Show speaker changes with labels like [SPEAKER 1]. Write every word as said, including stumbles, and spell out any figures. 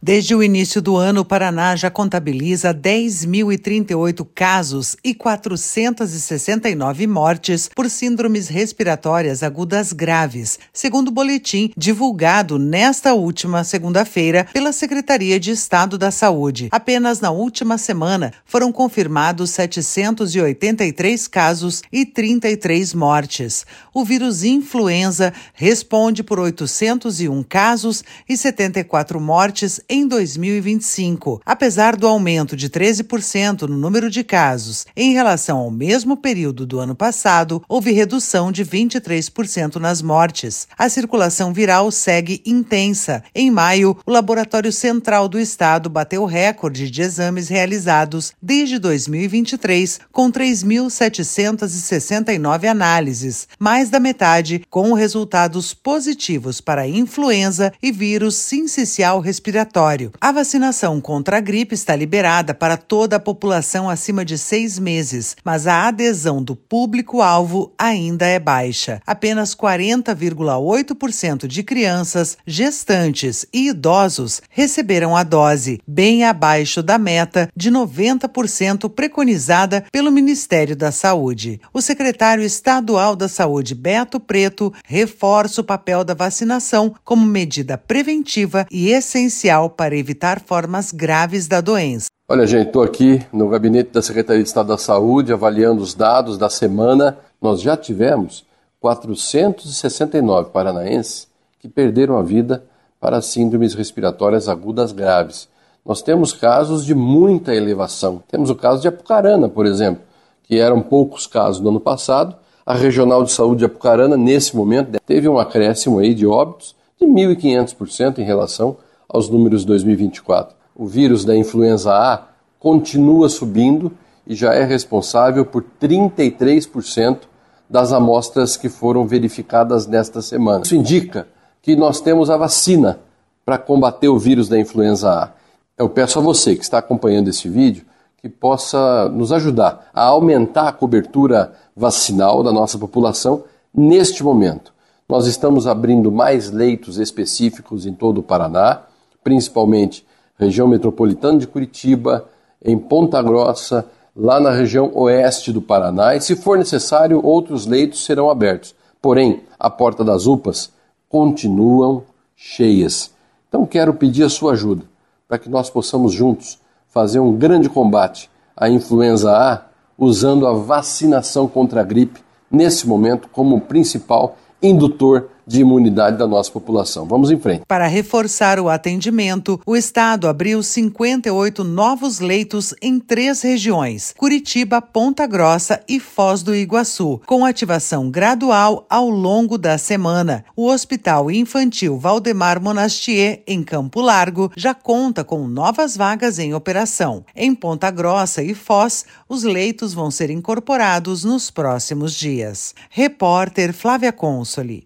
[SPEAKER 1] Desde o início do ano, o Paraná já contabiliza dez mil e trinta e oito casos e quatrocentas e sessenta e nove mortes por síndromes respiratórias agudas graves, segundo o boletim divulgado nesta última segunda-feira pela Secretaria de Estado da Saúde. Apenas na última semana foram confirmados setecentos e oitenta e três casos e trinta e três mortes. O vírus influenza responde por oitocentos e um casos e setenta e quatro mortes em dois mil e vinte e cinco. Apesar do aumento de treze por cento no número de casos em relação ao mesmo período do ano passado, houve redução de vinte e três por cento nas mortes. A circulação viral segue intensa. Em maio, o Laboratório Central do Estado bateu recorde de exames realizados desde dois mil e vinte e três, com três mil setecentas e sessenta e nove análises, mais da metade com resultados positivos para influenza e vírus sincicial respiratório. A vacinação contra a gripe está liberada para toda a população acima de seis meses, mas a adesão do público-alvo ainda é baixa. Apenas quarenta vírgula oito por cento de crianças, gestantes e idosos receberam a dose, bem abaixo da meta de noventa por cento preconizada pelo Ministério da Saúde. O secretário estadual da Saúde, Beto Preto, reforça o papel da vacinação como medida preventiva e essencial para evitar formas graves da doença.
[SPEAKER 2] Olha, gente, estou aqui no gabinete da Secretaria de Estado da Saúde avaliando os dados da semana. Nós já tivemos quatrocentos e sessenta e nove paranaenses que perderam a vida para síndromes respiratórias agudas graves. Nós temos casos de muita elevação. Temos o caso de Apucarana, por exemplo, que eram poucos casos no ano passado. A Regional de Saúde de Apucarana, nesse momento, teve um acréscimo aí de óbitos de mil e quinhentos por cento em relação aos números de dois mil e vinte e quatro. O vírus da influenza A continua subindo e já é responsável por trinta e três por cento das amostras que foram verificadas nesta semana. Isso indica que nós temos a vacina para combater o vírus da influenza A. Eu peço a você que está acompanhando esse vídeo que possa nos ajudar a aumentar a cobertura vacinal da nossa população neste momento. Nós estamos abrindo mais leitos específicos em todo o Paraná, principalmente região metropolitana de Curitiba, em Ponta Grossa, lá na região oeste do Paraná, e se for necessário, outros leitos serão abertos. Porém, a porta das U P As continuam cheias. Então quero pedir a sua ajuda para que nós possamos juntos fazer um grande combate à influenza A, usando a vacinação contra a gripe, nesse momento, como principal indutor de imunidade da nossa população. Vamos em frente.
[SPEAKER 1] Para reforçar o atendimento, o Estado abriu cinquenta e oito novos leitos em três regiões: Curitiba, Ponta Grossa e Foz do Iguaçu, com ativação gradual ao longo da semana. O Hospital Infantil Valdemar Monastier, em Campo Largo, já conta com novas vagas em operação. Em Ponta Grossa e Foz, os leitos vão ser incorporados nos próximos dias. Repórter Flávia Consoli.